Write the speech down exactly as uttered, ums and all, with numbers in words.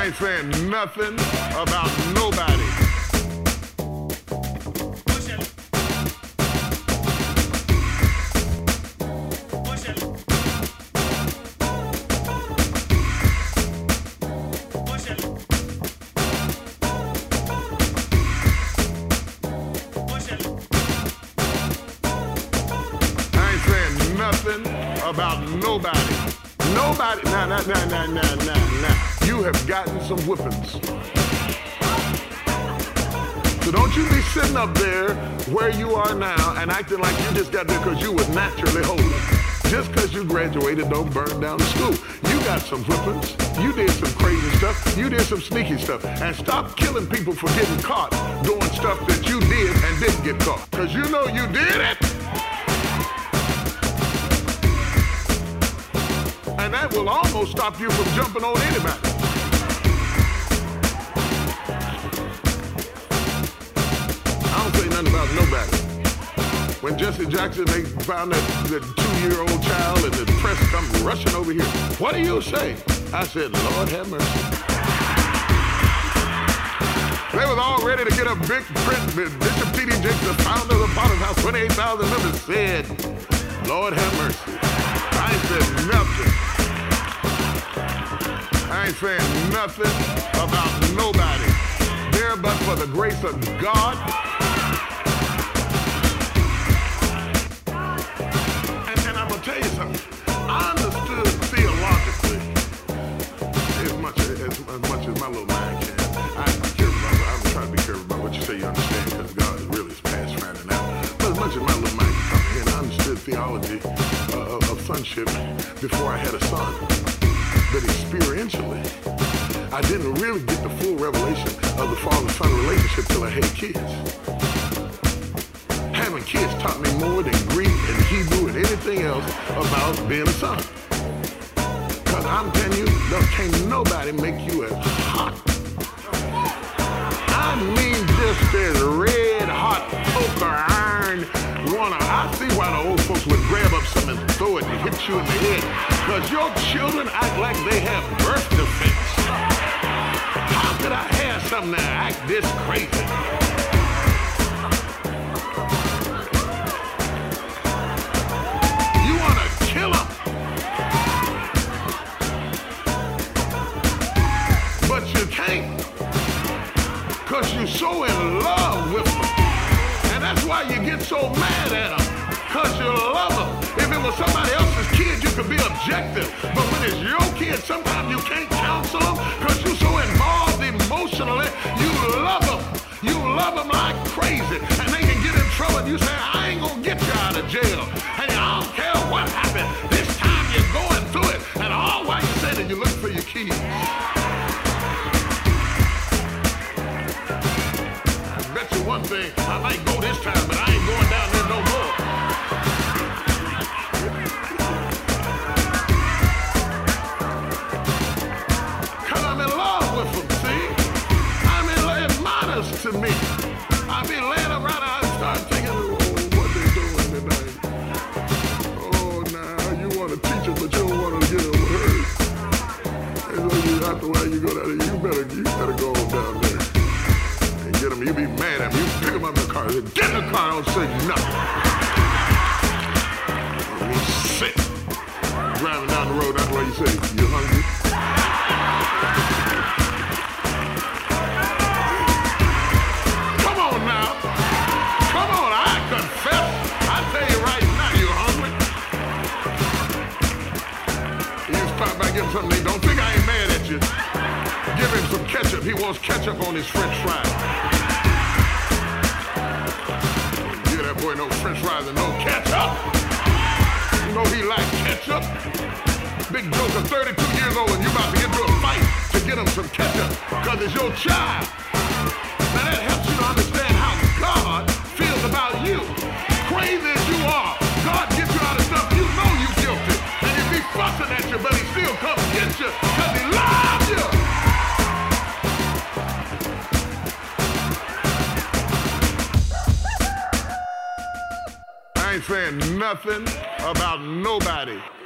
I ain't saying nothing about nobody. Nothing about nobody. Nobody. Nah, nah, nah, nah, nah, nah, nah. You have gotten some whippings. So don't you be sitting up there where you are now and acting like you just got there because you was naturally holy. Just because you graduated don't burn down the school. You got some whippings. You did some crazy stuff. You did some sneaky stuff. And stop killing people for getting caught doing stuff that you did and didn't get caught. Because you know you did it. And that will almost stop you from jumping on anybody. I don't say nothing about nobody. When Jesse Jackson, they found that, that two-year-old child and the press come rushing over here. What do you say? I said, Lord have mercy. They was all ready to get a big print. Bishop T D Jakes, the founder of the Potter's House, twenty-eight thousand members, said, Lord have mercy. I ain't said nothing. I ain't saying nothing about nobody. There but for the grace of God. And, and I'm gonna tell you something. I understood theologically as much as, as much as my little mind can. I have to be careful about, I'm trying to be careful about what you say you understand, because God is really past finding out. But as much as my little mind can comprehend, I understood theology uh, of, of sonship before I had a son. But experientially, I didn't really get the full revelation of the father-son relationship till I had kids. Having kids taught me more than Greek and Hebrew and anything else about being a son. Because I'm telling you, there can't nobody make you as hot. I mean just as red hot poker iron. Wanna, I see why the old folks would grab up something and throw it and hit you in the head. Because your children act like they have birth defects. How could I have something that act this crazy? You wanna kill them. But you can't. Because you're so in love with them. And that's why you get so mad at them. Because you love them. If it was somebody else's kid, you could be objective. But when it's your kid, sometimes you can't counsel them because you're so involved emotionally. You love them. You love them like crazy. And they can get in trouble and you say, I ain't going to get you out of jail. And I don't care what happened. This time you're going through it. And all while you say that you look for your keys. I bet you one thing, I might go this time, but I ain't going down there no more. To me, I be laying around and I start thinking, oh, what they doing tonight? Oh, now you want to teach them, but you don't want to get them hurt. And so you, after a while, you go down there, you better, you better go on down there and get them. You be mad at them. You pick them up in the car. Say, get in the car. Don't say nothing. And you sit driving down the road. That's why you say, you hungry? Give him something. They don't think I ain't mad at you. Give him some ketchup. He wants ketchup on his French fries. Give that boy no French fries and no ketchup. You know he likes ketchup. Big Joker, thirty-two years old, and you about to get into a fight to get him some ketchup because it's your child. Now that helps you to understand how God feels about you. Crazy as you are, God gets you out of stuff you know you guilty. And if he's fussing at you, but he still comes get you because he loves you. I ain't saying nothing about nobody.